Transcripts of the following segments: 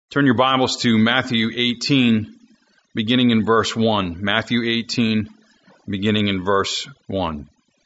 Turn your Bibles to Matthew 18, beginning in verse 1. Matthew 18, beginning in verse 1.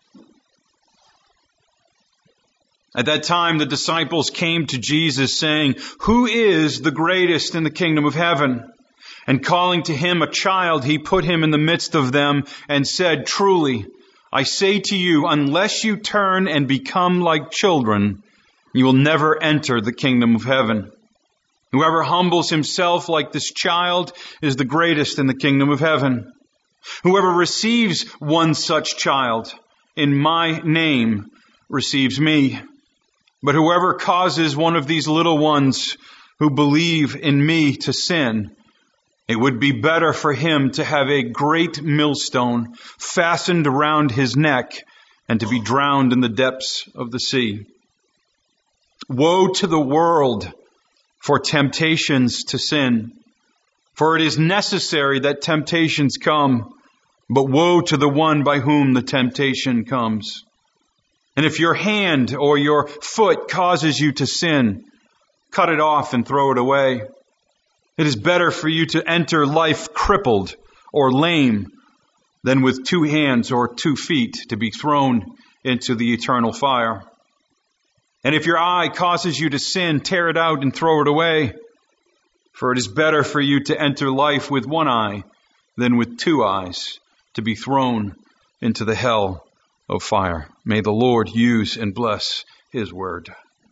At that time, the disciples came to Jesus saying, "Who is the greatest in the kingdom of heaven?" And calling to him a child, he put him in the midst of them and said, "Truly, I say to you, unless you turn and become like children, you will never enter the kingdom of heaven. Whoever humbles himself like this child is the greatest in the kingdom of heaven. Whoever receives one such child in my name receives me. But whoever causes one of these little ones who believe in me to sin, it would be better for him to have a great millstone fastened around his neck and to be drowned in the depths of the sea. Woe to the world for temptations to sin. For it is necessary that temptations come, but woe to the one by whom the temptation comes. And if your hand or your foot causes you to sin, cut it off and throw it away. It is better for you to enter life crippled or lame than with 2 hands or 2 feet to be thrown into the eternal fire. And if your eye causes you to sin, tear it out and throw it away. For it is better for you to enter life with 1 eye than with 2 eyes to be thrown into the hell of fire. May the Lord use and bless His word.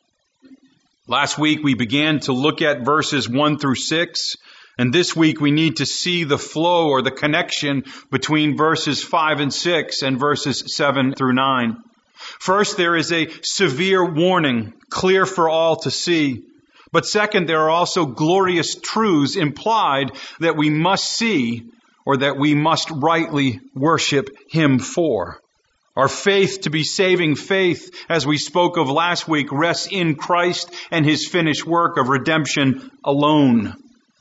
Last week we began to look at verses 1 through 6. And this week we need to see the flow or the connection between verses 5 and 6 and verses 7 through 9. First, there is a severe warning, clear for all to see. But second, there are also glorious truths implied that we must see or that we must rightly worship Him for. Our faith to be saving faith, as we spoke of last week, rests in Christ and His finished work of redemption alone.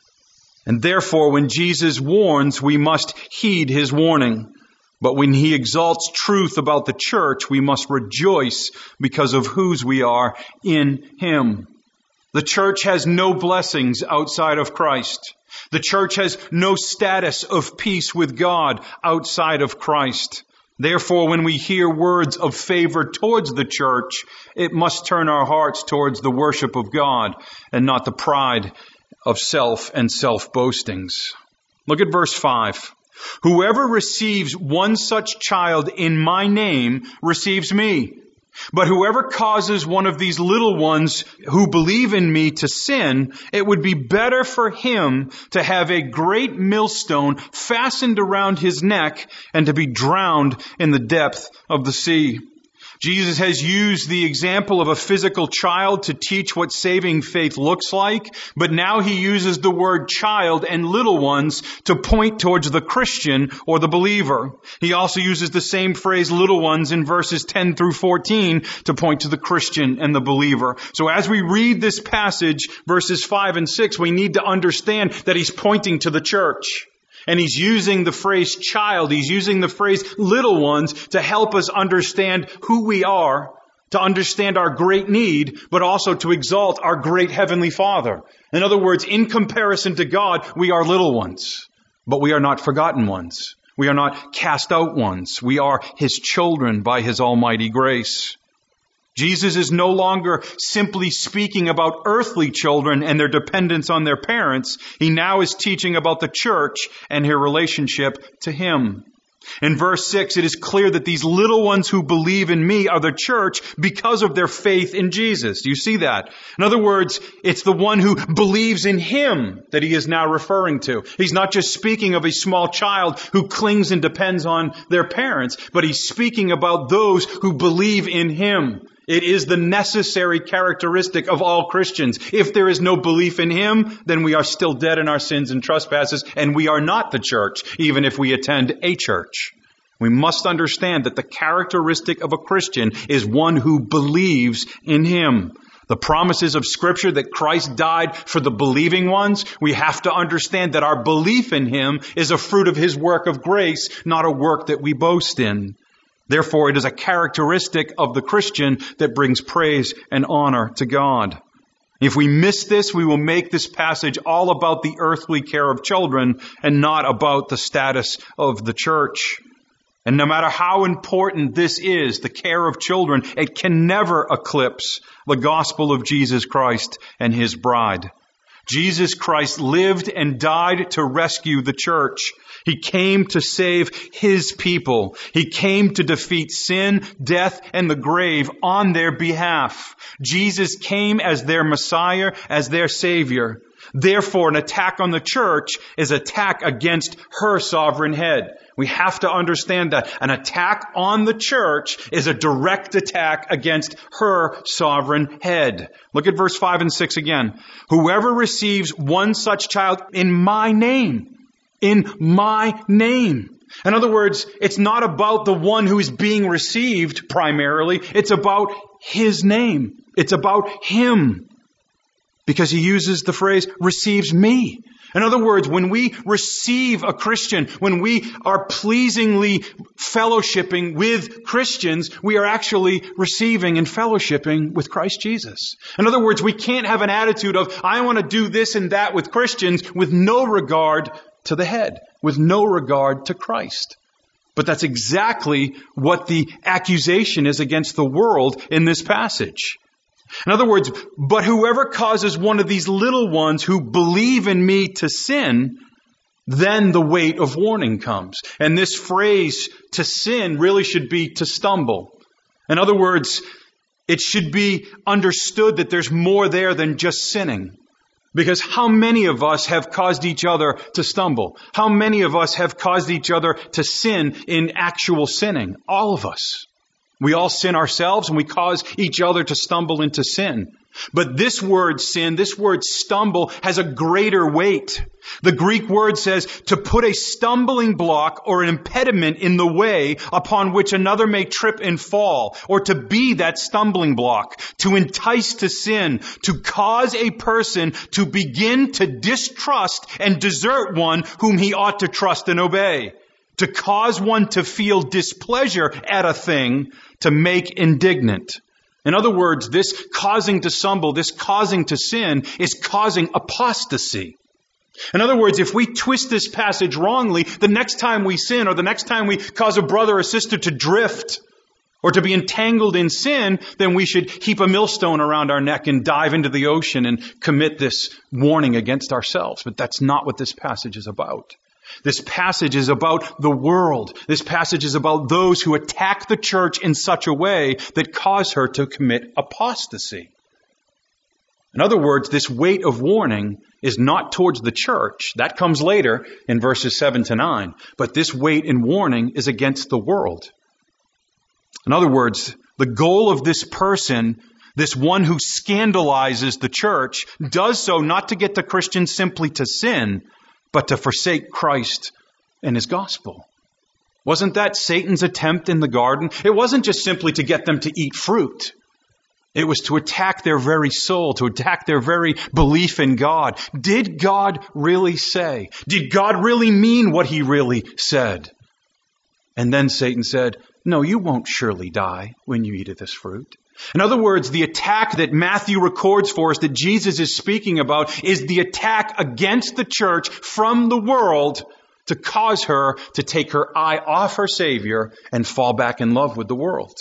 And therefore, when Jesus warns, we must heed His warning. But when He exalts truth about the church, we must rejoice because of whose we are in Him. The church has no blessings outside of Christ. The church has no status of peace with God outside of Christ. Therefore, when we hear words of favor towards the church, it must turn our hearts towards the worship of God and not the pride of self and self-boastings. Look at verse 5. Whoever receives one such child in my name receives me. But whoever causes one of these little ones who believe in me to sin, it would be better for him to have a great millstone fastened around his neck and to be drowned in the depth of the sea. Jesus has used the example of a physical child to teach what saving faith looks like, but now He uses the word child and little ones to point towards the Christian or the believer. He also uses the same phrase little ones in verses 10 through 14 to point to the Christian and the believer. So as we read this passage, verses 5 and 6, we need to understand that He's pointing to the church. And He's using the phrase child, He's using the phrase little ones to help us understand who we are, to understand our great need, but also to exalt our great Heavenly Father. In other words, in comparison to God, we are little ones, but we are not forgotten ones. We are not cast out ones. We are His children by His almighty grace. Jesus is no longer simply speaking about earthly children and their dependence on their parents. He now is teaching about the church and her relationship to Him. In verse 6, it is clear that these little ones who believe in me are the church because of their faith in Jesus. Do you see that? In other words, it's the one who believes in Him that He is now referring to. He's not just speaking of a small child who clings and depends on their parents, but He's speaking about those who believe in Him. It is the necessary characteristic of all Christians. If there is no belief in Him, then we are still dead in our sins and trespasses, and we are not the church, even if we attend a church. We must understand that the characteristic of a Christian is one who believes in Him. The promises of Scripture that Christ died for the believing ones, we have to understand that our belief in Him is a fruit of His work of grace, not a work that we boast in. Therefore, it is a characteristic of the Christian that brings praise and honor to God. If we miss this, we will make this passage all about the earthly care of children and not about the status of the church. And no matter how important this is, the care of children, it can never eclipse the gospel of Jesus Christ and His bride. Jesus Christ lived and died to rescue the church. He came to save His people. He came to defeat sin, death, and the grave on their behalf. Jesus came as their Messiah, as their Savior. Therefore, an attack on the church is an attack against her sovereign head. We have to understand that. An attack on the church is a direct attack against her sovereign head. Look at verse 5 and 6 again. Whoever receives one such child in my name. In my name. In other words, it's not about the one who is being received primarily. It's about His name. It's about Him. Because He uses the phrase, receives me. In other words, when we receive a Christian, when we are pleasingly fellowshipping with Christians, we are actually receiving and fellowshipping with Christ Jesus. In other words, we can't have an attitude of, I want to do this and that with Christians with no regard to the head, with no regard to Christ. But that's exactly what the accusation is against the world in this passage. In other words, but whoever causes one of these little ones who believe in me to sin, then the weight of warning comes. And this phrase, to sin, really should be to stumble. In other words, it should be understood that there's more there than just sinning. Because how many of us have caused each other to stumble? How many of us have caused each other to sin in actual sinning? All of us. We all sin ourselves and we cause each other to stumble into sin. But this word sin, this word stumble, has a greater weight. The Greek word says to put a stumbling block or an impediment in the way upon which another may trip and fall, or to be that stumbling block, to entice to sin, to cause a person to begin to distrust and desert one whom he ought to trust and obey. To cause one to feel displeasure at a thing, to make indignant. In other words, this causing to stumble, this causing to sin, is causing apostasy. In other words, if we twist this passage wrongly, the next time we sin, or the next time we cause a brother or sister to drift, or to be entangled in sin, then we should heap a millstone around our neck and dive into the ocean and commit this warning against ourselves. But that's not what this passage is about. This passage is about the world. This passage is about those who attack the church in such a way that cause her to commit apostasy. In other words, this weight of warning is not towards the church. That comes later in verses 7 to 9. But this weight and warning is against the world. In other words, the goal of this person, this one who scandalizes the church, does so not to get the Christians simply to sin, but to forsake Christ and His gospel. Wasn't that Satan's attempt in the garden? It wasn't just simply to get them to eat fruit. It was to attack their very soul, to attack their very belief in God. Did God really say? Did God really mean what He really said? And then Satan said, no, you won't surely die when you eat of this fruit. In other words, the attack that Matthew records for us that Jesus is speaking about is the attack against the church from the world to cause her to take her eye off her Savior and fall back in love with the world.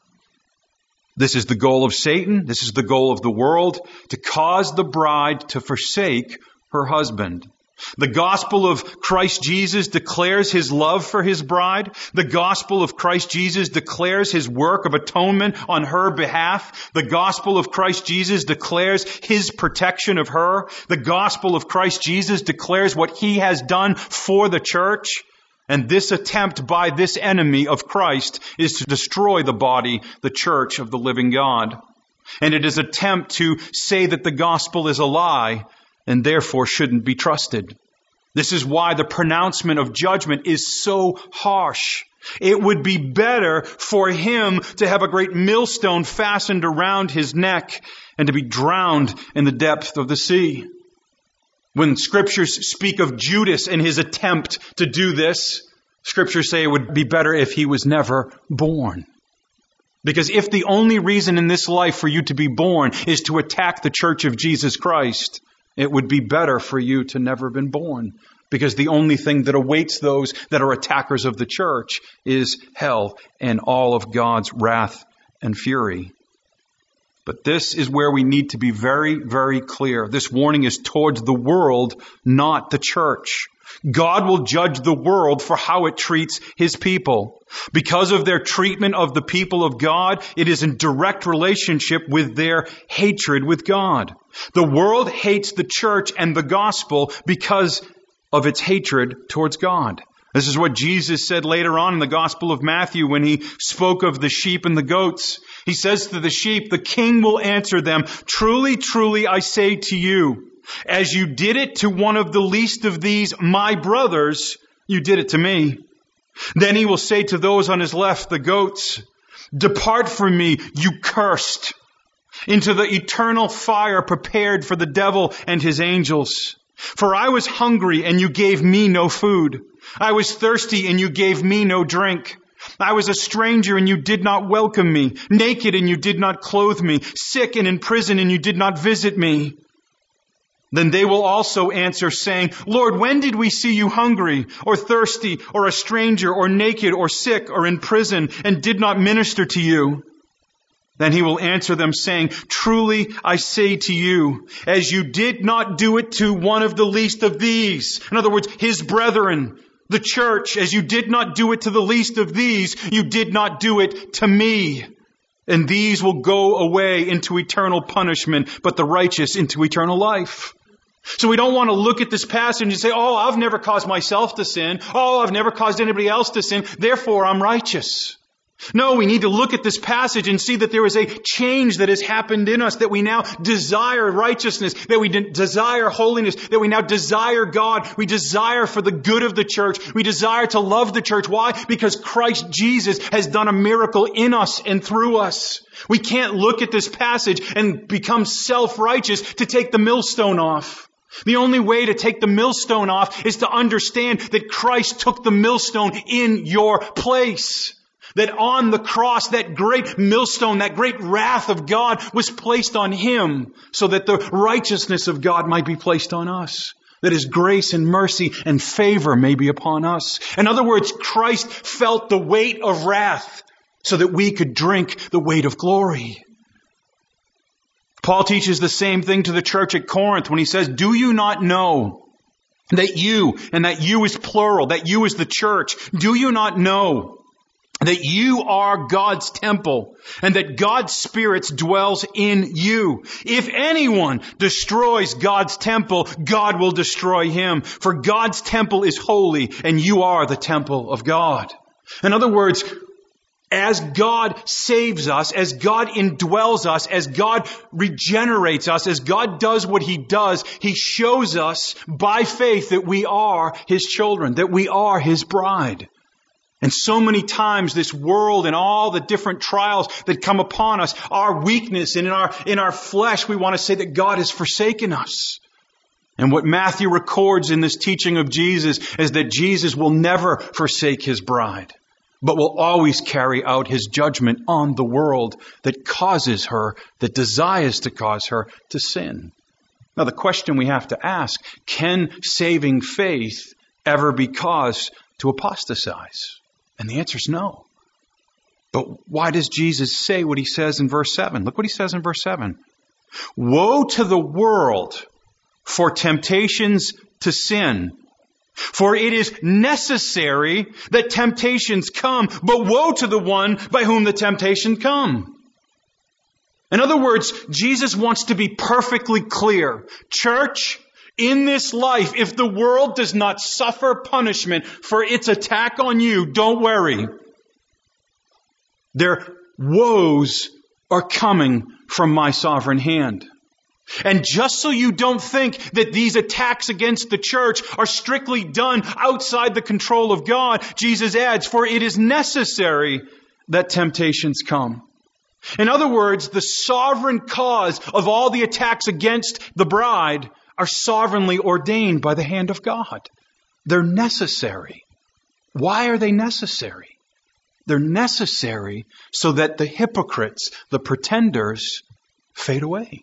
This is the goal of Satan. This is the goal of the world, to cause the bride to forsake her husband. The gospel of Christ Jesus declares His love for His bride. The gospel of Christ Jesus declares His work of atonement on her behalf. The gospel of Christ Jesus declares His protection of her. The gospel of Christ Jesus declares what He has done for the church. And this attempt by this enemy of Christ is to destroy the body, the church of the living God. And it is an attempt to say that the gospel is a lie and therefore shouldn't be trusted. This is why the pronouncement of judgment is so harsh. It would be better for him to have a great millstone fastened around his neck and to be drowned in the depth of the sea. When scriptures speak of Judas and his attempt to do this, scriptures say it would be better if he was never born. Because if the only reason in this life for you to be born is to attack the church of Jesus Christ, it would be better for you to never have been born. Because the only thing that awaits those that are attackers of the church is hell and all of God's wrath and fury. But this is where we need to be very, very clear. This warning is towards the world, not the church. God will judge the world for how it treats His people. Because of their treatment of the people of God, it is in direct relationship with their hatred with God. The world hates the church and the gospel because of its hatred towards God. This is what Jesus said later on in the Gospel of Matthew when He spoke of the sheep and the goats. He says to the sheep, "The king will answer them, 'Truly, truly, I say to you, as you did it to one of the least of these, my brothers, you did it to me.' Then He will say to those on His left, the goats, 'Depart from me, you cursed, into the eternal fire prepared for the devil and his angels. For I was hungry, and you gave me no food. I was thirsty, and you gave me no drink. I was a stranger, and you did not welcome me. Naked, and you did not clothe me. Sick and in prison, and you did not visit me.' Then they will also answer, saying, 'Lord, when did we see you hungry, or thirsty, or a stranger, or naked, or sick, or in prison, and did not minister to you?' Then He will answer them, saying, 'Truly I say to you, as you did not do it to one of the least of these,'" in other words, His brethren, the church, "as you did not do it to the least of these, you did not do it to me. And these will go away into eternal punishment, but the righteous into eternal life." So we don't want to look at this passage and say, "Oh, I've never caused myself to sin. Oh, I've never caused anybody else to sin. Therefore, I'm righteous." No, we need to look at this passage and see that there is a change that has happened in us, that we now desire righteousness, that we desire holiness, that we now desire God. We desire for the good of the church. We desire to love the church. Why? Because Christ Jesus has done a miracle in us and through us. We can't look at this passage and become self-righteous to take the millstone off. The only way to take the millstone off is to understand that Christ took the millstone in your place. That on the cross, that great millstone, that great wrath of God was placed on Him so that the righteousness of God might be placed on us. That His grace and mercy and favor may be upon us. In other words, Christ felt the weight of wrath so that we could drink the weight of glory. Paul teaches the same thing to the church at Corinth when he says, "Do you not know that you," and that you is plural, that you is the church, "do you not know that you are God's temple, and that God's Spirit dwells in you? If anyone destroys God's temple, God will destroy him. For God's temple is holy, and you are the temple of God." In other words, as God saves us, as God indwells us, as God regenerates us, as God does what He does, He shows us by faith that we are His children, that we are His bride. And so many times this world and all the different trials that come upon us, our weakness and in our flesh, we want to say that God has forsaken us. And what Matthew records in this teaching of Jesus is that Jesus will never forsake His bride, but will always carry out His judgment on the world that causes her, that desires to cause her to sin. Now the question we have to ask, can saving faith ever be caused to apostatize? And the answer is no. But why does Jesus say what He says in verse 7? Look what He says in verse 7. "Woe to the world for temptations to sin. For it is necessary that temptations come, but woe to the one by whom the temptation come." In other words, Jesus wants to be perfectly clear. Church, in this life, if the world does not suffer punishment for its attack on you, don't worry. Their woes are coming from my sovereign hand. And just so you don't think that these attacks against the church are strictly done outside the control of God, Jesus adds, "For it is necessary that temptations come." In other words, the sovereign cause of all the attacks against the bride are sovereignly ordained by the hand of God. They're necessary. Why are they necessary? They're necessary so that the hypocrites, the pretenders, fade away.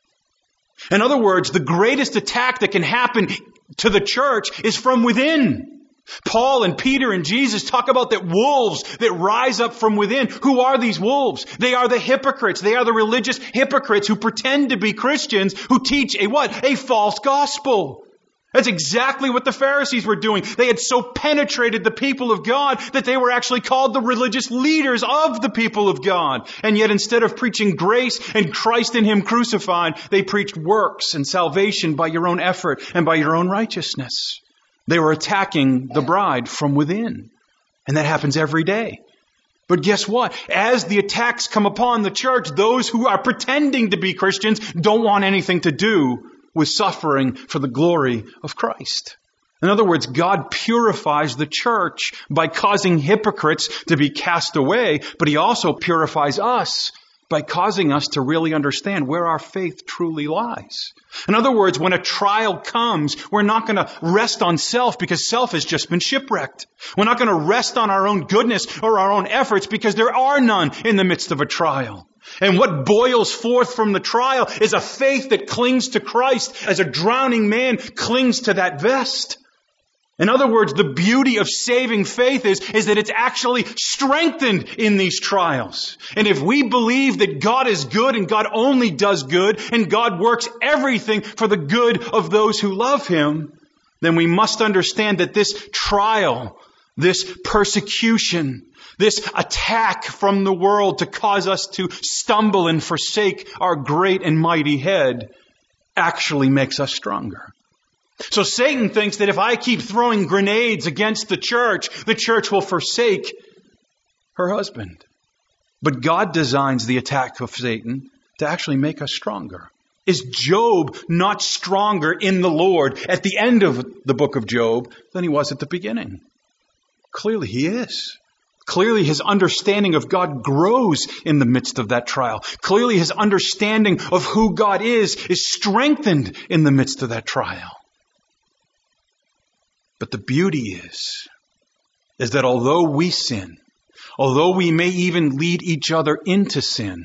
In other words, the greatest attack that can happen to the church is from within. Paul and Peter and Jesus talk about that wolves that rise up from within. Who are these wolves? They are the hypocrites. They are the religious hypocrites who pretend to be Christians, who teach a what? A false gospel. That's exactly what the Pharisees were doing. They had so penetrated the people of God that they were actually called the religious leaders of the people of God. And yet instead of preaching grace and Christ in Him crucified, they preached works and salvation by your own effort and by your own righteousness. They were attacking the bride from within. And that happens every day. But guess what? As the attacks come upon the church, those who are pretending to be Christians don't want anything to do with suffering for the glory of Christ. In other words, God purifies the church by causing hypocrites to be cast away, but He also purifies us by causing us to really understand where our faith truly lies. In other words, when a trial comes, we're not going to rest on self because self has just been shipwrecked. We're not going to rest on our own goodness or our own efforts because there are none in the midst of a trial. And what boils forth from the trial is a faith that clings to Christ as a drowning man clings to that vest. In other words, the beauty of saving faith is that it's actually strengthened in these trials. And if we believe that God is good and God only does good and God works everything for the good of those who love Him, then we must understand that this trial, this persecution, this attack from the world to cause us to stumble and forsake our great and mighty head actually makes us stronger. So Satan thinks that if I keep throwing grenades against the church will forsake her husband. But God designs the attack of Satan to actually make us stronger. Is Job not stronger in the Lord at the end of the book of Job than he was at the beginning? Clearly he is. Clearly his understanding of God grows in the midst of that trial. Clearly his understanding of who God is strengthened in the midst of that trial. But the beauty is that although we sin, although we may even lead each other into sin,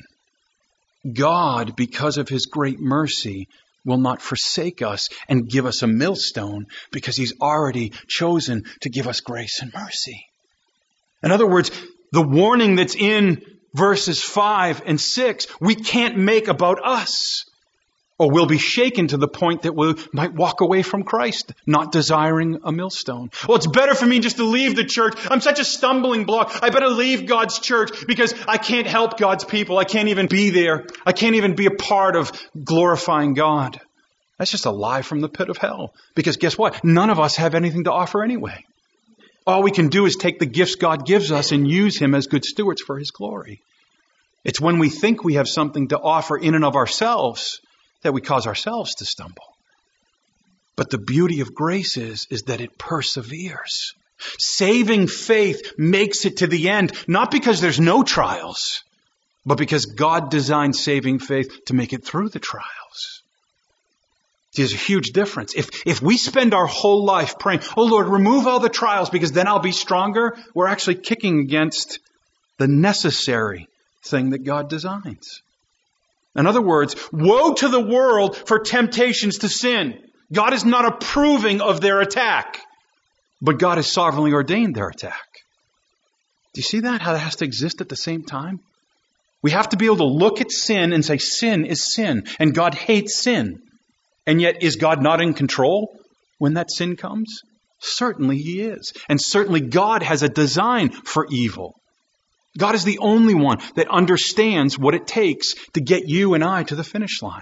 God, because of His great mercy, will not forsake us and give us a millstone because He's already chosen to give us grace and mercy. In other words, the warning that's in verses 5 and 6, we can't make about us. Or we'll be shaken to the point that we might walk away from Christ, not desiring a millstone. Well, it's better for me just to leave the church. I'm such a stumbling block. I better leave God's church because I can't help God's people. I can't even be there. I can't even be a part of glorifying God. That's just a lie from the pit of hell. Because guess what? None of us have anything to offer anyway. All we can do is take the gifts God gives us and use Him as good stewards for His glory. It's when we think we have something to offer in and of ourselves that we cause ourselves to stumble. But the beauty of grace is that it perseveres. Saving faith makes it to the end, not because there's no trials, but because God designed saving faith to make it through the trials. There's a huge difference. If we spend our whole life praying, oh Lord, remove all the trials because then I'll be stronger, we're actually kicking against the necessary thing that God designs. In other words, woe to the world for temptations to sin. God is not approving of their attack, but God has sovereignly ordained their attack. Do you see that? How that has to exist at the same time? We have to be able to look at sin and say sin is sin, and God hates sin. And yet, is God not in control when that sin comes? Certainly He is. And certainly God has a design for evil. God is the only one that understands what it takes to get you and I to the finish line.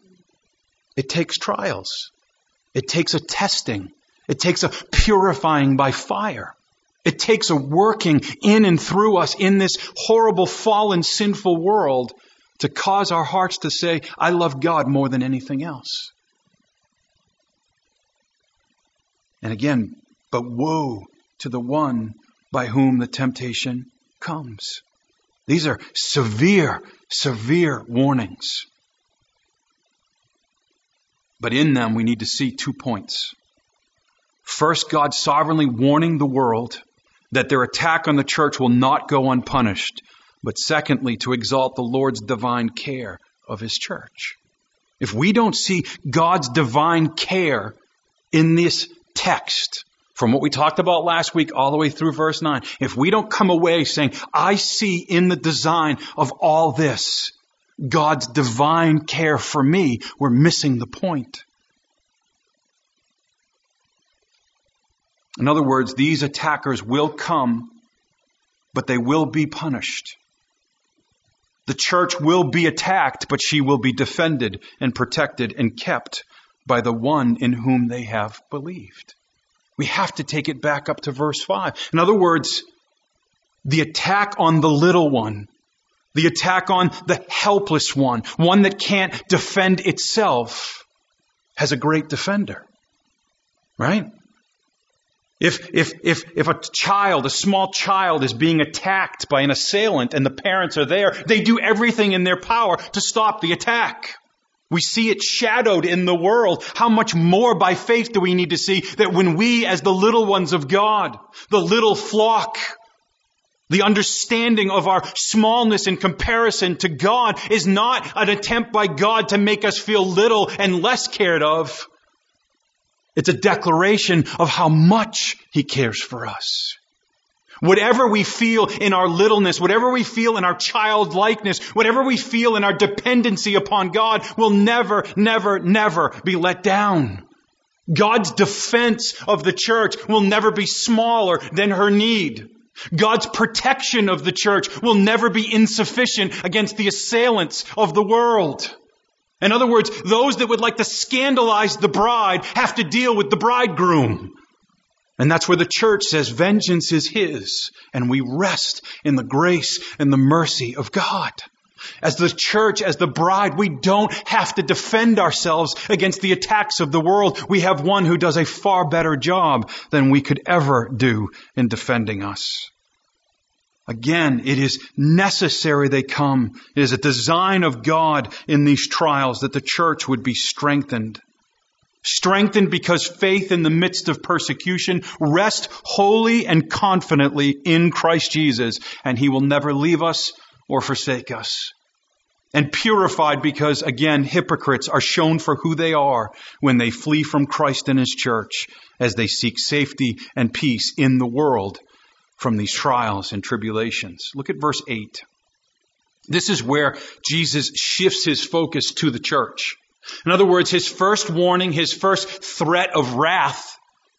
It takes trials. It takes a testing. It takes a purifying by fire. It takes a working in and through us in this horrible, fallen, sinful world to cause our hearts to say, I love God more than anything else. And again, but woe to the one by whom the temptation comes. These are severe, severe warnings. But in them we need to see 2 points. First, God sovereignly warning the world that their attack on the church will not go unpunished, but secondly, to exalt the Lord's divine care of His church. If we don't see God's divine care in this text, from what we talked about last week all the way through verse 9, if we don't come away saying, I see in the design of all this God's divine care for me, we're missing the point. In other words, these attackers will come, but they will be punished. The church will be attacked, but she will be defended and protected and kept by the one in whom they have believed. We have to take it back up to verse 5. In other words, the attack on the little one, the attack on the helpless one that can't defend itself, has a great defender. Right? If a small child is being attacked by an assailant and the parents are there, they do everything in their power to stop the attack. We see it shadowed in the world. How much more by faith do we need to see that when we, as the little ones of God, the little flock, the understanding of our smallness in comparison to God is not an attempt by God to make us feel little and less cared of. It's a declaration of how much He cares for us. Whatever we feel in our littleness, whatever we feel in our childlikeness, whatever we feel in our dependency upon God will never, never, never be let down. God's defense of the church will never be smaller than her need. God's protection of the church will never be insufficient against the assailants of the world. In other words, those that would like to scandalize the bride have to deal with the bridegroom. And that's where the church says vengeance is His, and we rest in the grace and the mercy of God. As the church, as the bride, we don't have to defend ourselves against the attacks of the world. We have one who does a far better job than we could ever do in defending us. Again, it is necessary they come. It is a design of God in these trials that the church would be strengthened. Strengthened because faith in the midst of persecution rests wholly and confidently in Christ Jesus, and He will never leave us or forsake us. And purified because, again, hypocrites are shown for who they are when they flee from Christ and His church as they seek safety and peace in the world from these trials and tribulations. Look at verse 8. This is where Jesus shifts His focus to the church. In other words, His first warning, His first threat of wrath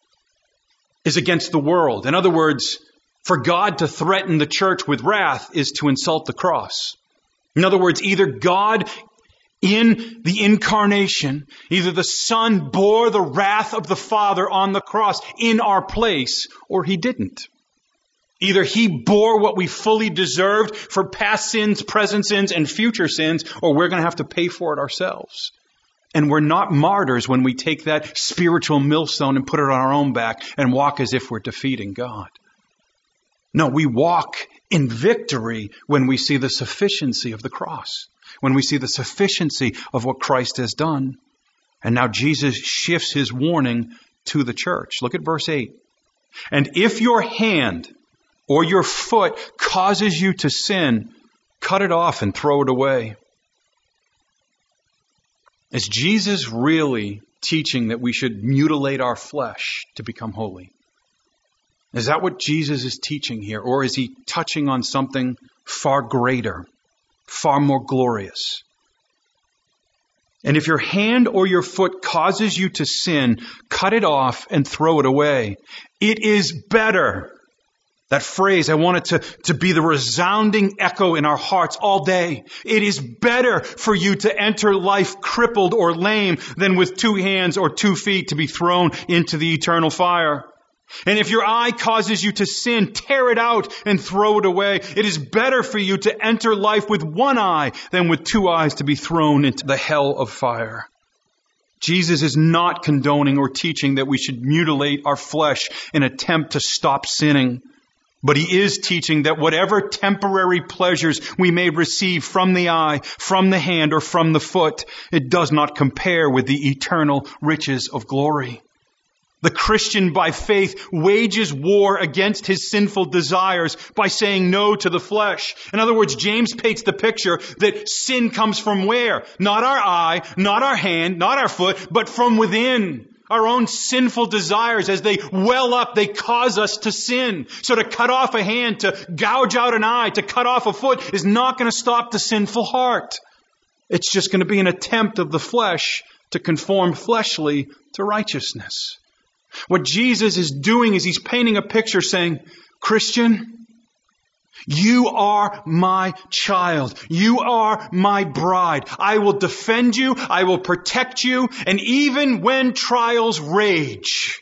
is against the world. In other words, for God to threaten the church with wrath is to insult the cross. In other words, either God in the incarnation, either the Son bore the wrath of the Father on the cross in our place, or He didn't. Either He bore what we fully deserved for past sins, present sins, and future sins, or we're going to have to pay for it ourselves. And we're not martyrs when we take that spiritual millstone and put it on our own back and walk as if we're defeating God. No, we walk in victory when we see the sufficiency of the cross, when we see the sufficiency of what Christ has done. And now Jesus shifts His warning to the church. Look at verse 8. And if your hand or your foot causes you to sin, cut it off and throw it away. Is Jesus really teaching that we should mutilate our flesh to become holy? Is that what Jesus is teaching here? Or is He touching on something far greater, far more glorious? And if your hand or your foot causes you to sin, cut it off and throw it away. It is better. That phrase, I want it to be the resounding echo in our hearts all day. It is better for you to enter life crippled or lame than with 2 hands or 2 feet to be thrown into the eternal fire. And if your eye causes you to sin, tear it out and throw it away. It is better for you to enter life with 1 eye than with 2 eyes to be thrown into the hell of fire. Jesus is not condoning or teaching that we should mutilate our flesh in an attempt to stop sinning. But He is teaching that whatever temporary pleasures we may receive from the eye, from the hand, or from the foot, it does not compare with the eternal riches of glory. The Christian by faith wages war against his sinful desires by saying no to the flesh. In other words, James paints the picture that sin comes from where? Not our eye, not our hand, not our foot, but from within. Our own sinful desires, as they well up, they cause us to sin. So to cut off a hand, to gouge out an eye, to cut off a foot is not going to stop the sinful heart. It's just going to be an attempt of the flesh to conform fleshly to righteousness. What Jesus is doing is he's painting a picture saying, Christian, you are my child. You are my bride. I will defend you. I will protect you. And even when trials rage,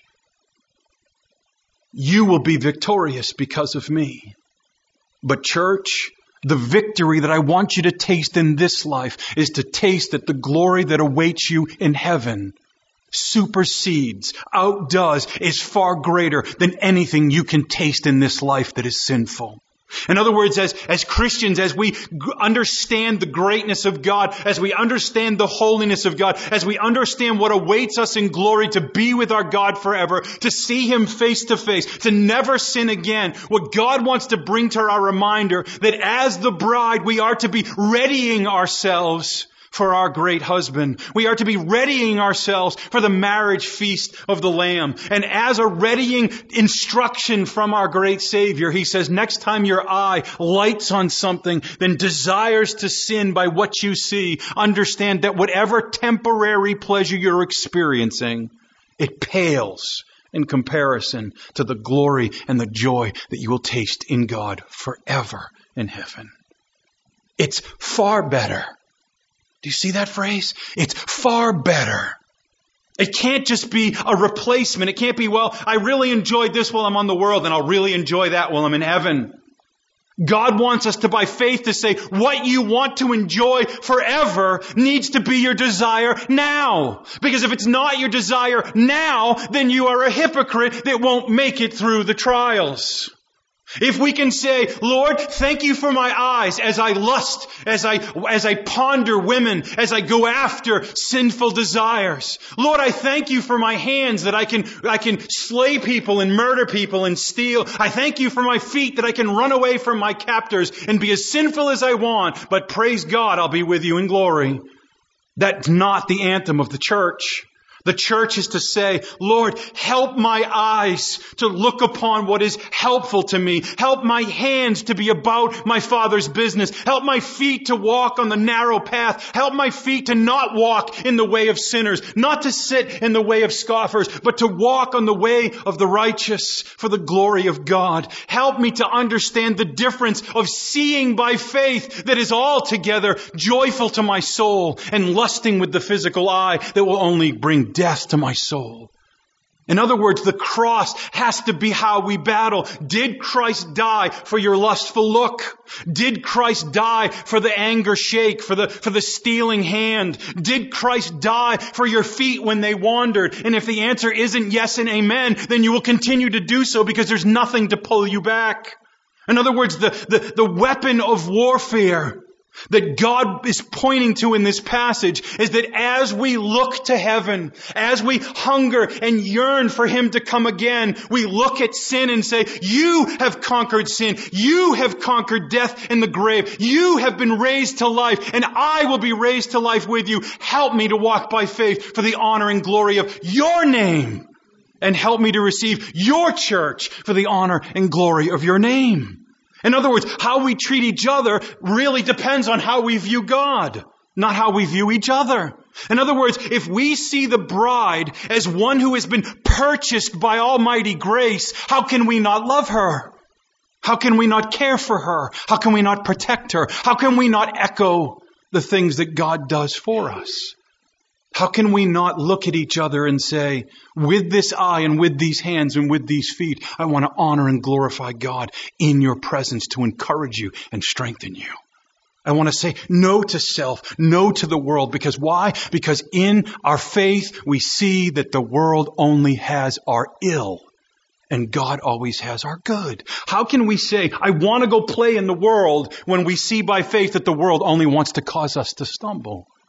you will be victorious because of me. But church, the victory that I want you to taste in this life is to taste that the glory that awaits you in heaven supersedes, outdoes, is far greater than anything you can taste in this life that is sinful. In other words, as Christians, as we understand the greatness of God, as we understand the holiness of God, as we understand what awaits us in glory to be with our God forever, to see Him face to face, to never sin again, what God wants to bring to our reminder that as the bride, we are to be readying ourselves for our great husband. We are to be readying ourselves for the marriage feast of the Lamb. And as a readying instruction from our great Savior, He says, next time your eye lights on something, then desires to sin by what you see, understand that whatever temporary pleasure you're experiencing, it pales in comparison to the glory and the joy that you will taste in God forever in heaven. It's far better. Do you see that phrase? It's far better. It can't just be a replacement. It can't be, well, I really enjoyed this while I'm on the world, and I'll really enjoy that while I'm in heaven. God wants us to, by faith, to say, what you want to enjoy forever needs to be your desire now. Because if it's not your desire now, then you are a hypocrite that won't make it through the trials. If we can say, Lord, thank you for my eyes as I lust, as I ponder women, as I go after sinful desires. Lord, I thank you for my hands that I can slay people and murder people and steal. I thank you for my feet that I can run away from my captors and be as sinful as I want. But praise God, I'll be with you in glory. That's not the anthem of the church. The church is to say, Lord, help my eyes to look upon what is helpful to me. Help my hands to be about my Father's business. Help my feet to walk on the narrow path. Help my feet to not walk in the way of sinners, not to sit in the way of scoffers, but to walk on the way of the righteous for the glory of God. Help me to understand the difference of seeing by faith that is altogether joyful to my soul and lusting with the physical eye that will only bring death to my soul. In other words, the cross has to be how we battle. Did Christ die for your lustful look? Did Christ die for the anger shake, for the stealing hand? Did Christ die for your feet when they wandered? And if the answer isn't yes and amen, then you will continue to do so because there's nothing to pull you back. In other words, the weapon of warfare that God is pointing to in this passage is that as we look to heaven, as we hunger and yearn for Him to come again, we look at sin and say, you have conquered sin. You have conquered death in the grave. You have been raised to life, and I will be raised to life with you. Help me to walk by faith for the honor and glory of your name, and help me to receive your church for the honor and glory of your name. In other words, how we treat each other really depends on how we view God, not how we view each other. In other words, if we see the bride as one who has been purchased by almighty grace, how can we not love her? How can we not care for her? How can we not protect her? How can we not echo the things that God does for us? How can we not look at each other and say, with this eye and with these hands and with these feet, I want to honor and glorify God in your presence to encourage you and strengthen you. I want to say no to self, no to the world. Because why? Because in our faith, we see that the world only has our ill and God always has our good. How can we say, I want to go play in the world when we see by faith that the world only wants to cause us to stumble?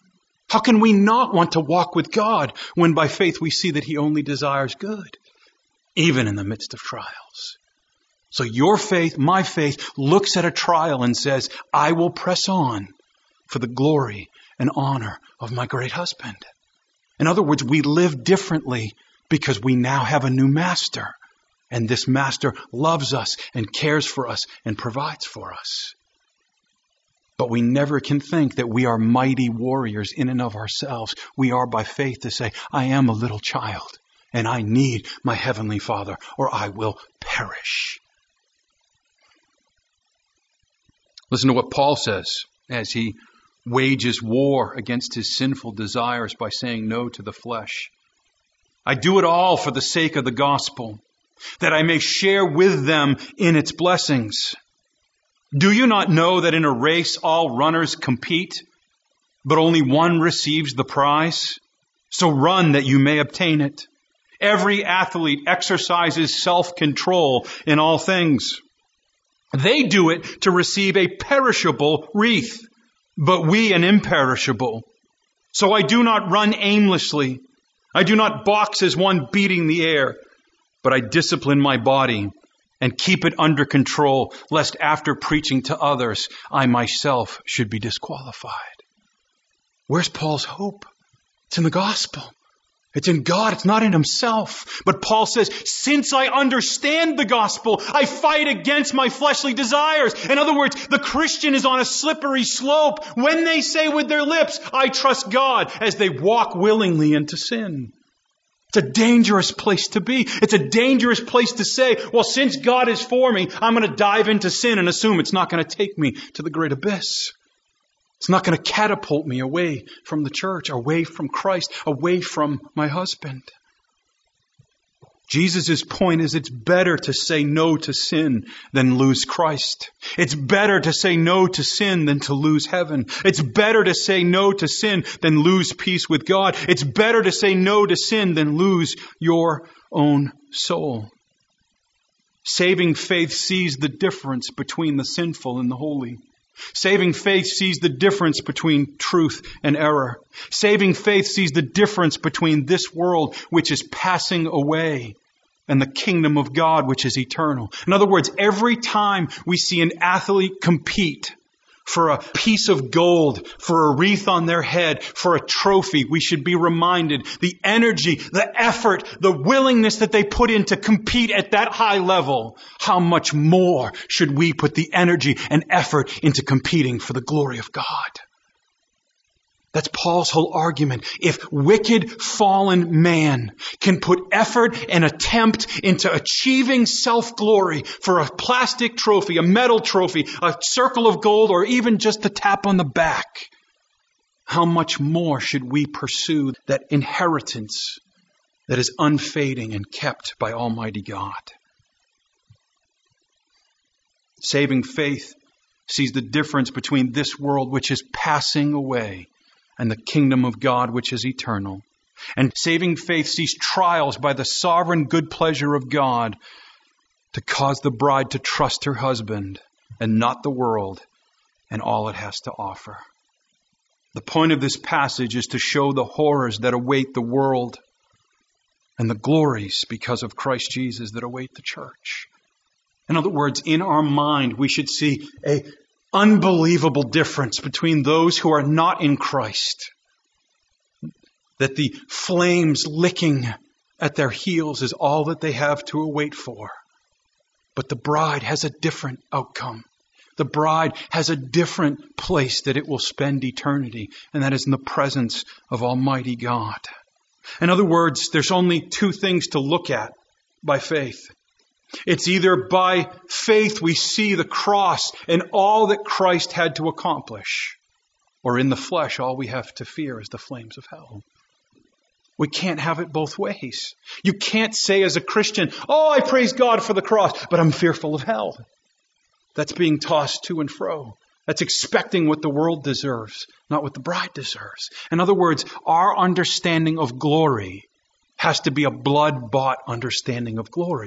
How can we not want to walk with God when by faith we see that He only desires good, even in the midst of trials? So your faith, my faith, looks at a trial and says, I will press on for the glory and honor of my great husband. In other words, we live differently because we now have a new master. And this master loves us and cares for us and provides for us. But we never can think that we are mighty warriors in and of ourselves. We are by faith to say, I am a little child and I need my heavenly Father or I will perish. Listen to what Paul says as he wages war against his sinful desires by saying no to the flesh. I do it all for the sake of the gospel, that I may share with them in its blessings. Do you not know that in a race all runners compete, but only one receives the prize? So run that you may obtain it. Every athlete exercises self-control in all things. They do it to receive a perishable wreath, but we an imperishable. So I do not run aimlessly. I do not box as one beating the air, but I discipline my body and keep it under control, lest after preaching to others, I myself should be disqualified. Where's Paul's hope? It's in the gospel. It's in God. It's not in himself. But Paul says, since I understand the gospel, I fight against my fleshly desires. In other words, the Christian is on a slippery slope when they say with their lips, I trust God, as they walk willingly into sin. It's a dangerous place to be. It's a dangerous place to say, well, since God is for me, I'm going to dive into sin and assume it's not going to take me to the great abyss. It's not going to catapult me away from the church, away from Christ, away from my husband. Jesus' point is it's better to say no to sin than lose Christ. It's better to say no to sin than to lose heaven. It's better to say no to sin than lose peace with God. It's better to say no to sin than lose your own soul. Saving faith sees the difference between the sinful and the holy. Saving faith sees the difference between truth and error. Saving faith sees the difference between this world, which is passing away, and the kingdom of God, which is eternal. In other words, every time we see an athlete compete for a piece of gold, for a wreath on their head, for a trophy, we should be reminded the energy, the effort, the willingness that they put in to compete at that high level. How much more should we put the energy and effort into competing for the glory of God? That's Paul's whole argument. If wicked, fallen man can put effort and attempt into achieving self-glory for a plastic trophy, a metal trophy, a circle of gold, or even just a tap on the back, how much more should we pursue that inheritance that is unfading and kept by Almighty God? Saving faith sees the difference between this world, which is passing away, and the kingdom of God, which is eternal. And saving faith sees trials by the sovereign good pleasure of God to cause the bride to trust her husband and not the world and all it has to offer. The point of this passage is to show the horrors that await the world and the glories because of Christ Jesus that await the church. In other words, in our mind, we should see a unbelievable difference between those who are not in Christ. That the flames licking at their heels is all that they have to await for. But the bride has a different outcome. The bride has a different place that it will spend eternity, and that is in the presence of Almighty God. In other words, there's only two things to look at by faith. It's either by faith we see the cross and all that Christ had to accomplish, or in the flesh all we have to fear is the flames of hell. We can't have it both ways. You can't say as a Christian, oh, I praise God for the cross, but I'm fearful of hell. That's being tossed to and fro. That's expecting what the world deserves, not what the bride deserves. In other words, our understanding of glory has to be a blood-bought understanding of glory,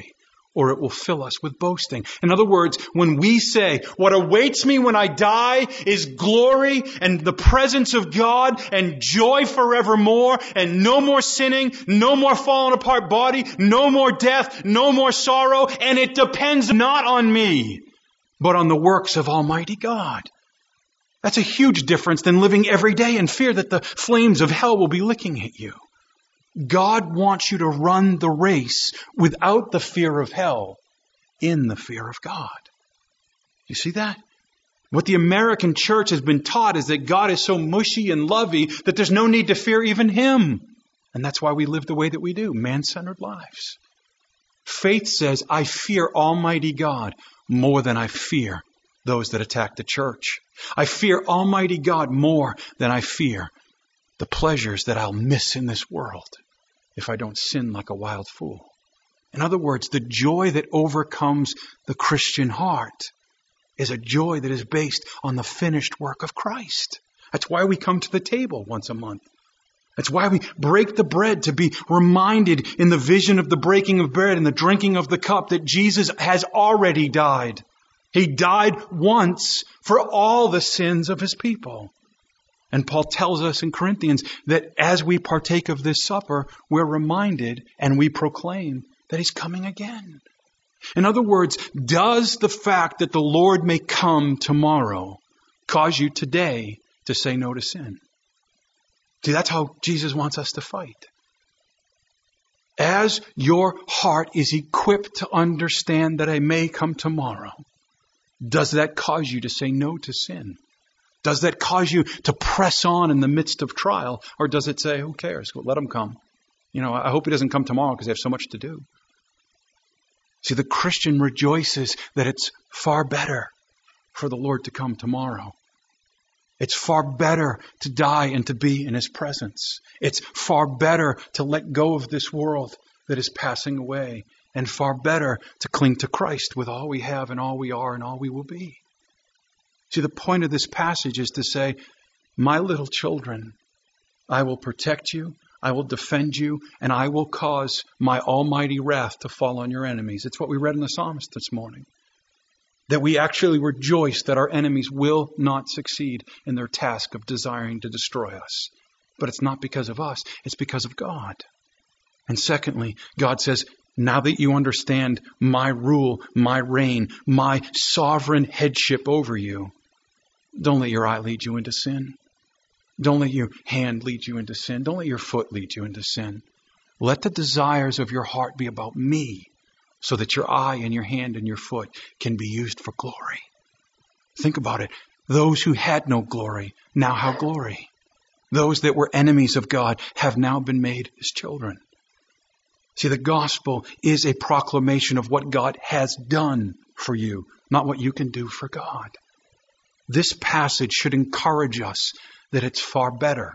or it will fill us with boasting. In other words, when we say, what awaits me when I die is glory and the presence of God and joy forevermore and no more sinning, no more falling apart body, no more death, no more sorrow, and it depends not on me, but on the works of Almighty God. That's a huge difference than living every day in fear that the flames of hell will be licking at you. God wants you to run the race without the fear of hell, in the fear of God. You see that? What the American church has been taught is that God is so mushy and lovey that there's no need to fear even Him. And that's why we live the way that we do, man-centered lives. Faith says, I fear Almighty God more than I fear those that attack the church. I fear Almighty God more than I fear the pleasures that I'll miss in this world if I don't sin like a wild fool. In other words, the joy that overcomes the Christian heart is a joy that is based on the finished work of Christ. That's why we come to the table once a month. That's why we break the bread, to be reminded in the vision of the breaking of bread and the drinking of the cup that Jesus has already died. He died once for all the sins of His people. And Paul tells us in Corinthians that as we partake of this supper, we're reminded and we proclaim that He's coming again. In other words, does the fact that the Lord may come tomorrow cause you today to say no to sin? See, that's how Jesus wants us to fight. As your heart is equipped to understand that I may come tomorrow, does that cause you to say no to sin? Does that cause you to press on in the midst of trial? Or does it say, who cares? Well, let him come. I hope he doesn't come tomorrow because I have so much to do. See, the Christian rejoices that it's far better for the Lord to come tomorrow. It's far better to die and to be in His presence. It's far better to let go of this world that is passing away, and far better to cling to Christ with all we have and all we are and all we will be. See, the point of this passage is to say, my little children, I will protect you, I will defend you, and I will cause my almighty wrath to fall on your enemies. It's what we read in the Psalms this morning. That we actually rejoice that our enemies will not succeed in their task of desiring to destroy us. But it's not because of us, it's because of God. And secondly, God says, now that you understand my rule, my reign, my sovereign headship over you, don't let your eye lead you into sin. Don't let your hand lead you into sin. Don't let your foot lead you into sin. Let the desires of your heart be about me, so that your eye and your hand and your foot can be used for glory. Think about it. Those who had no glory now have glory. Those that were enemies of God have now been made His children. See, the gospel is a proclamation of what God has done for you, not what you can do for God. This passage should encourage us that it's far better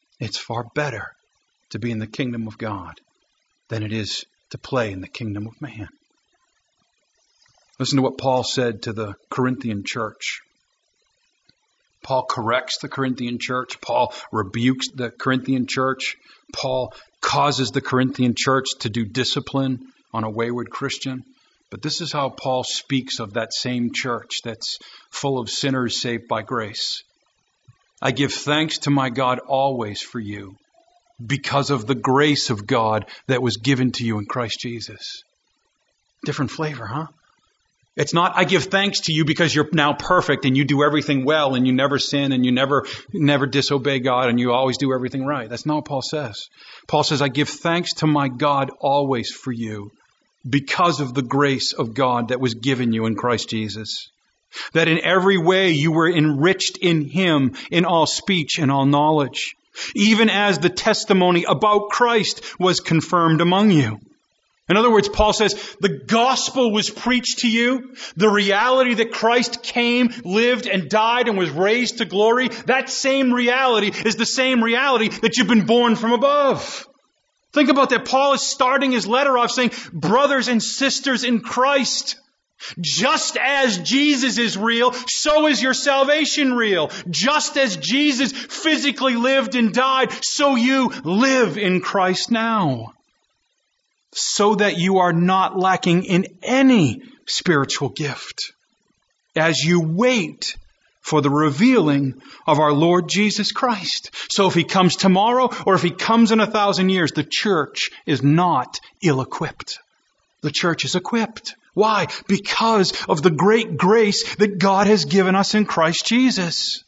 to be in the kingdom of God than it is to play in the kingdom of man. Listen to what Paul said to the Corinthian church. Paul corrects the Corinthian church. Paul rebukes the Corinthian church. Paul causes the Corinthian church to do discipline on a wayward Christian. But this is how Paul speaks of that same church that's full of sinners saved by grace. I give thanks to my God always for you, because of the grace of God that was given to you in Christ Jesus. Different flavor, huh? It's not, I give thanks to you because you're now perfect and you do everything well and you never sin and you never disobey God and you always do everything right. That's not what Paul says. Paul says, I give thanks to my God always for you because of the grace of God that was given you in Christ Jesus. That in every way you were enriched in Him in all speech and all knowledge, even as the testimony about Christ was confirmed among you. In other words, Paul says, the gospel was preached to you. The reality that Christ came, lived, and died and was raised to glory, that same reality is the same reality that you've been born from above. Think about that. Paul is starting his letter off saying, brothers and sisters in Christ, just as Jesus is real, so is your salvation real. Just as Jesus physically lived and died, so you live in Christ now. so that you are not lacking in any spiritual gift as you wait for the revealing of our Lord Jesus Christ. So if He comes tomorrow or if He comes in 1,000 years, the church is not ill-equipped. The church is equipped. Why? Because of the great grace that God has given us in Christ Jesus,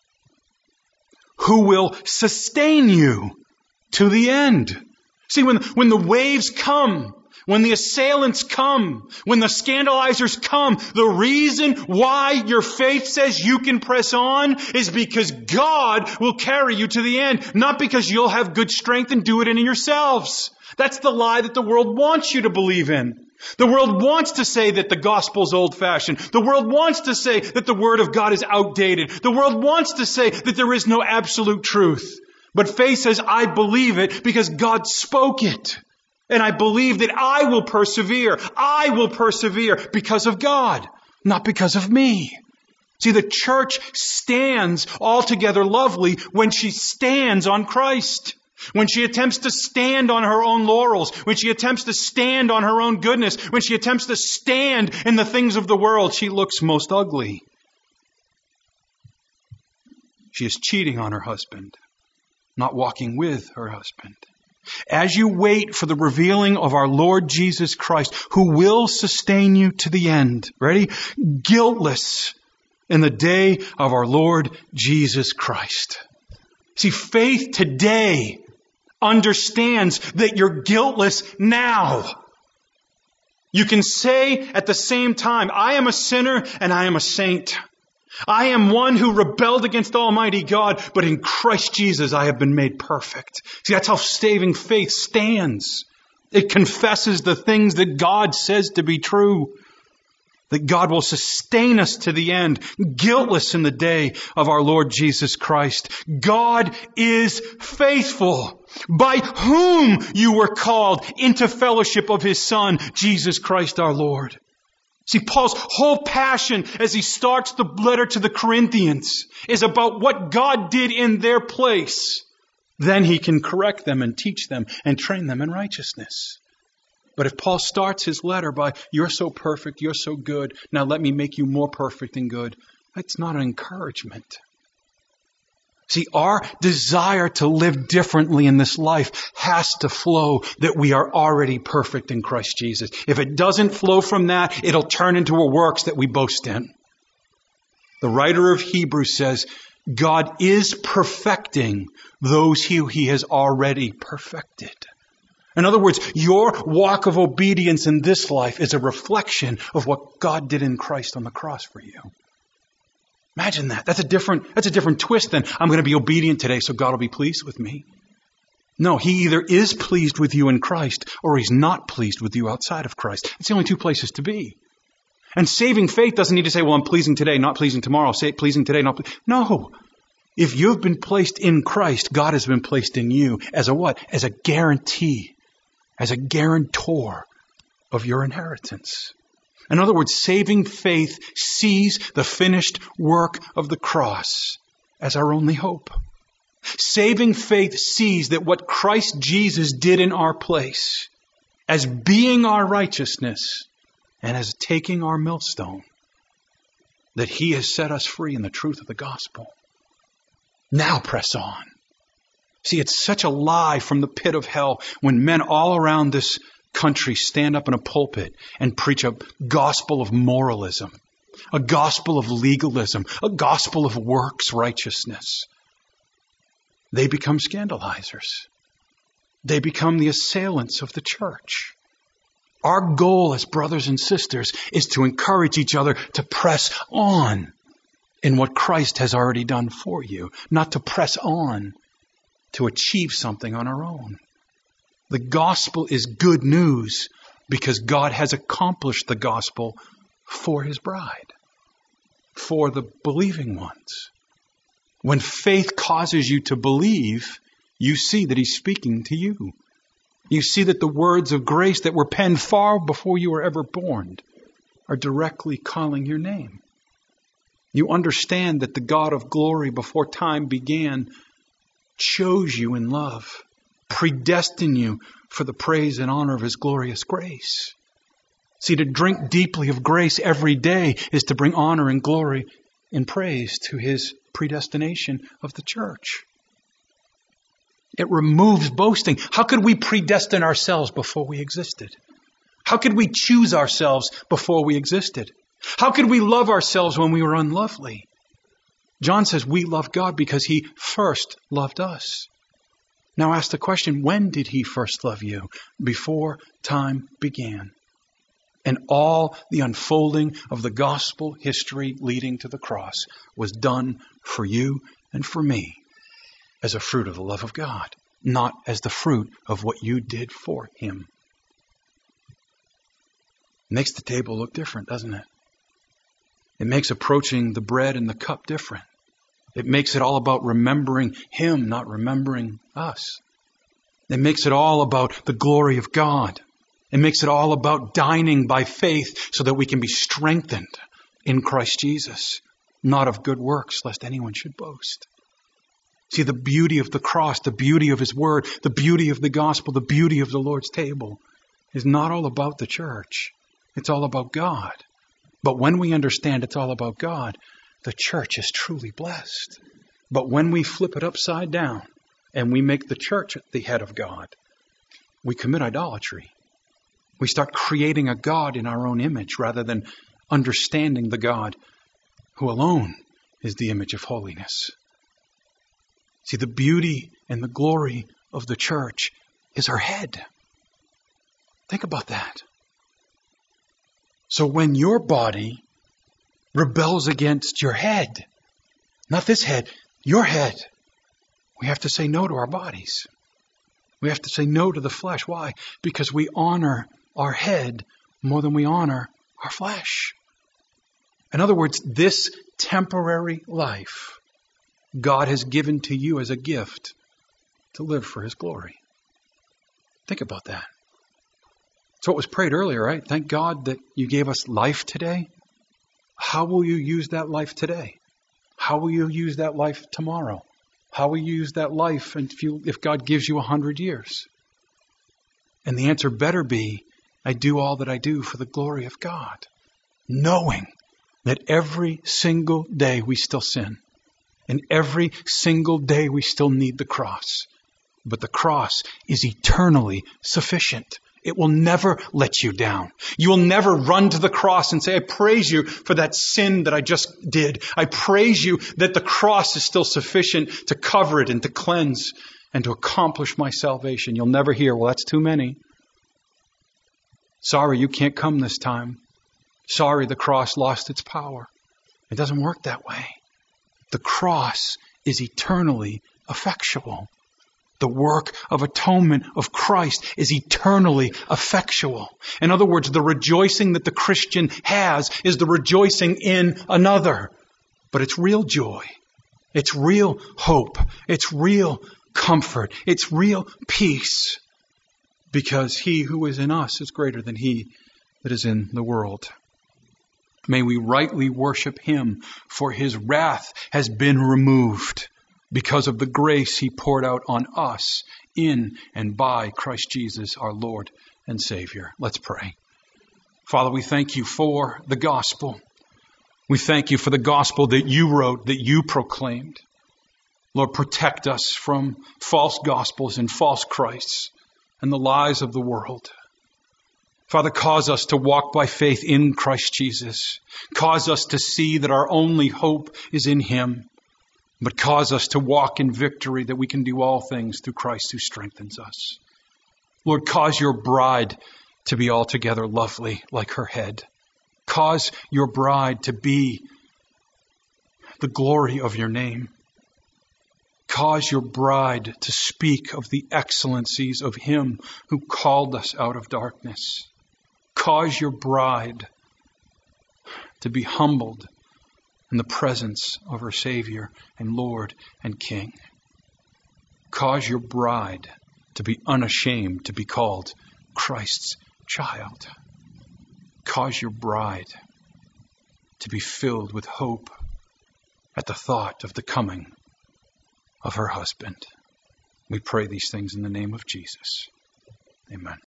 who will sustain you to the end. See, when the waves come, when the assailants come, when the scandalizers come, the reason why your faith says you can press on is because God will carry you to the end, not because you'll have good strength and do it in yourselves. That's the lie that the world wants you to believe in. The world wants to say that the gospel's old-fashioned. The world wants to say that the word of God is outdated. The world wants to say that there is no absolute truth. But faith says, I believe it because God spoke it. And I believe that I will persevere. I will persevere because of God, not because of me. See, the church stands altogether lovely when she stands on Christ. When she attempts to stand on her own laurels, when she attempts to stand on her own goodness, when she attempts to stand in the things of the world, she looks most ugly. She is cheating on her husband, not walking with her husband. As you wait for the revealing of our Lord Jesus Christ, who will sustain you to the end, ready? Guiltless in the day of our Lord Jesus Christ. See, faith today understands that you're guiltless now. You can say at the same time, I am a sinner and I am a saint. I am one who rebelled against Almighty God, but in Christ Jesus I have been made perfect. See, that's how saving faith stands. It confesses the things that God says to be true. That God will sustain us to the end, guiltless in the day of our Lord Jesus Christ. God is faithful, by whom you were called into fellowship of His Son, Jesus Christ our Lord. See, Paul's whole passion as he starts the letter to the Corinthians is about what God did in their place. Then he can correct them and teach them and train them in righteousness. But if Paul starts his letter by, you're so perfect, you're so good, now let me make you more perfect and good, that's not an encouragement. See, our desire to live differently in this life has to flow that we are already perfect in Christ Jesus. If it doesn't flow from that, it'll turn into a works that we boast in. The writer of Hebrews says, God is perfecting those who He has already perfected. In other words, your walk of obedience in this life is a reflection of what God did in Christ on the cross for you. Imagine that. That's a different twist than I'm going to be obedient today so God will be pleased with me. No, He either is pleased with you in Christ or He's not pleased with you outside of Christ. It's the only two places to be. And saving faith doesn't need to say, well, I'm pleasing today, not pleasing tomorrow. Say it pleasing today, not pleasing. No. If you've been placed in Christ, God has been placed in you as a what? As a guarantee. As a guarantor of your inheritance. In other words, saving faith sees the finished work of the cross as our only hope. Saving faith sees that what Christ Jesus did in our place as being our righteousness and as taking our millstone, that He has set us free in the truth of the gospel. Now press on. See, it's such a lie from the pit of hell when men all around this country stand up in a pulpit and preach a gospel of moralism, a gospel of legalism, a gospel of works righteousness. They become scandalizers. They become the assailants of the church. Our goal as brothers and sisters is to encourage each other to press on in what Christ has already done for you, not to press on to achieve something on our own. The gospel is good news because God has accomplished the gospel for His bride, for the believing ones. When faith causes you to believe, you see that He's speaking to you. You see that the words of grace that were penned far before you were ever born are directly calling your name. You understand that the God of glory before time began chose you in love predestine you for the praise and honor of His glorious grace. See, to drink deeply of grace every day is to bring honor and glory and praise to His predestination of the church. It removes boasting. How could we predestine ourselves before we existed? How could we choose ourselves before we existed? How could we love ourselves when we were unlovely? John says we love God because He first loved us. Now ask the question, when did He first love you? Before time began. And all the unfolding of the gospel history leading to the cross was done for you and for me as a fruit of the love of God, not as the fruit of what you did for Him. It makes the table look different, doesn't it? It makes approaching the bread and the cup different. It makes it all about remembering Him, not remembering us. It makes it all about the glory of God. It makes it all about dining by faith so that we can be strengthened in Christ Jesus, not of good works, lest anyone should boast. See, the beauty of the cross, the beauty of His Word, the beauty of the gospel, the beauty of the Lord's table is not all about the church. It's all about God. But when we understand it's all about God, the church is truly blessed. But when we flip it upside down and we make the church the head of God, we commit idolatry. We start creating a God in our own image rather than understanding the God who alone is the image of holiness. See, the beauty and the glory of the church is her head. Think about that. So when your body rebels against your head, not this head, your head, we have to say no to our bodies. We have to say no to the flesh. Why? Because we honor our head more than we honor our flesh. In other words, this temporary life God has given to you as a gift to live for His glory. Think about that. That's what was prayed earlier, right? Thank God that you gave us life today. How will you use that life today? How will you use that life tomorrow? How will you use that life if God gives you 100 years? And the answer better be, I do all that I do for the glory of God, knowing that every single day we still sin. And every single day we still need the cross. But the cross is eternally sufficient. It will never let you down. You will never run to the cross and say, I praise you for that sin that I just did. I praise you that the cross is still sufficient to cover it and to cleanse and to accomplish my salvation. You'll never hear, well, that's too many. Sorry, you can't come this time. Sorry, the cross lost its power. It doesn't work that way. The cross is eternally effectual. The work of atonement of Christ is eternally effectual. In other words, the rejoicing that the Christian has is the rejoicing in another. But it's real joy. It's real hope. It's real comfort. It's real peace. Because He who is in us is greater than he that is in the world. May we rightly worship Him, for His wrath has been removed because of the grace He poured out on us in and by Christ Jesus, our Lord and Savior. Let's pray. Father, we thank You for the gospel. We thank You for the gospel that You wrote, that You proclaimed. Lord, protect us from false gospels and false Christs and the lies of the world. Father, cause us to walk by faith in Christ Jesus. Cause us to see that our only hope is in Him. But cause us to walk in victory, that we can do all things through Christ who strengthens us. Lord, cause Your bride to be altogether lovely like her head. Cause Your bride to be the glory of Your name. Cause Your bride to speak of the excellencies of Him who called us out of darkness. Cause Your bride to be humbled in the presence of her Savior and Lord and King. Cause Your bride to be unashamed to be called Christ's child. Cause Your bride to be filled with hope at the thought of the coming of her husband. We pray these things in the name of Jesus. Amen.